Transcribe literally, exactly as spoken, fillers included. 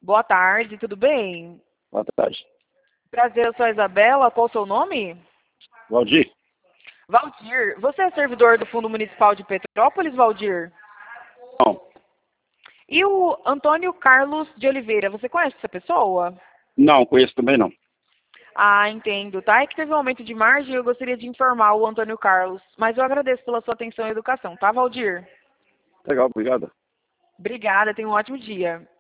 Boa tarde, tudo bem? Boa tarde. Prazer, eu sou a Isabela. Qual o seu nome? Valdir? Valdir. Você é servidor do Fundo Municipal de Petrópolis, Valdir? Não. E o Antônio Carlos de Oliveira, você conhece essa pessoa? Não, conheço também não. Ah, entendo, tá? É que teve um aumento de margem e eu gostaria de informar o Antônio Carlos. Mas eu agradeço pela sua atenção e educação, tá, Valdir? Legal, obrigado. Obrigada, tenha um ótimo dia.